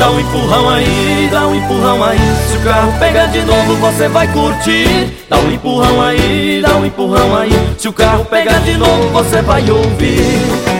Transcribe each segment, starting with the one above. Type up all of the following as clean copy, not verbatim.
Dá um empurrão aí, dá um empurrão aí. Se o carro pegar de novo, você vai curtir. Dá um empurrão aí, dá um empurrão aí. Se o carro pegar de novo, você vai ouvir.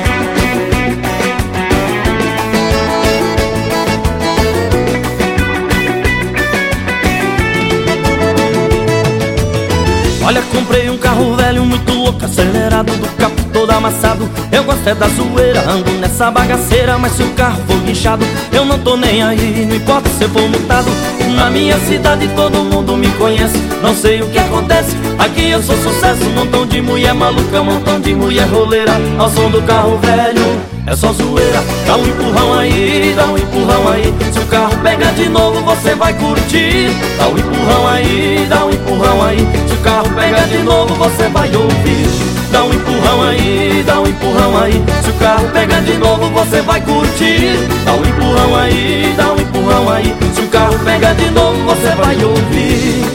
Olha, comprei um carro velho muito louco, acelerado, do capô todo amassado. Eu gosto é da zoeira, ando nessa bagaceira. Mas se o carro for guinchado, eu não tô nem aí, não importa se eu for multado. Na minha cidade todo mundo me conhece, não sei o que acontece. Aqui eu sou sucesso, um montão de mulher maluca, um montão de mulher roleira. Ao som do carro velho, é só zoeira. Dá um empurrão aí, dá um empurrão aí. Se o carro pegar de novo, você vai curtir. Dá um empurrão aí, dá um empurrão aí. Se o carro pegar de novo, você vai ouvir. Dá um empurrão aí, dá um empurrão aí. Se o carro pegar de novo, você vai curtir. Dá um empurrão aí, dá um empurrão aí. Se o carro pegar de novo, você vai ouvir.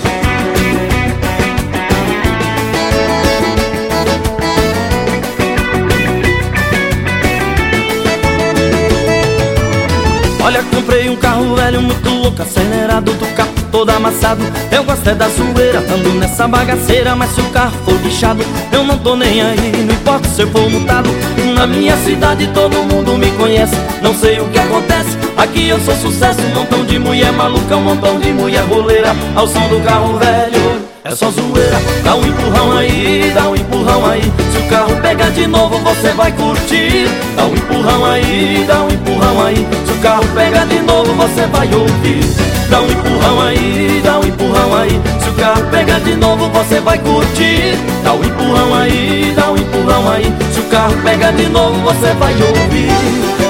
Olha, comprei um carro velho muito louco, acelerado, do capô todo amassado. Eu gosto é da zoeira, ando nessa bagaceira. Mas se o carro for guinchado, eu não tô nem aí, não importa se eu for multado. Na minha cidade todo mundo me conhece, não sei o que acontece. Aqui eu sou sucesso, um montão de mulher maluca, um montão de mulher roleira. Ao som do carro velho, é só zoeira. Dá um empurrão aí, dá um empurrão aí. Se o carro pegar de novo, você vai curtir. Dá um empurrão aí, dá um empurrão aí. Se o carro pegar de novo, você vai ouvir. Dá um empurrão aí, dá um empurrão aí. Se o carro pegar de novo, você vai curtir. Dá um empurrão aí, dá um empurrão aí. Se o carro pegar de novo, você vai ouvir.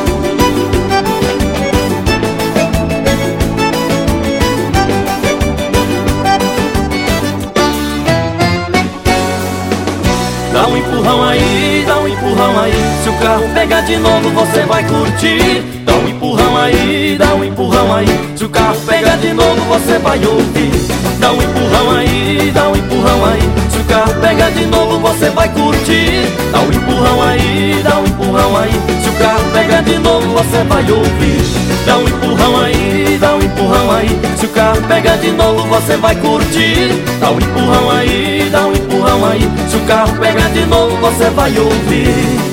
Dá um empurrão aí, dá um empurrão aí. Se o carro pegar de novo, você vai curtir. Dá um empurrão aí, dá um empurrão aí. Se o carro pegar de novo, você vai ouvir. Dá um empurrão aí, dá um empurrão aí. Se o carro pegar de novo, você vai curtir. Dá um empurrão aí, dá um empurrão aí. Se o carro pegar de novo, você vai ouvir. Dá um empurrão aí, dá um empurrão aí. Se o carro pegar de novo, você vai curtir. Dá um empurrão aí, dá um empurrão aí. Se o carro pegar de novo, você vai ouvir.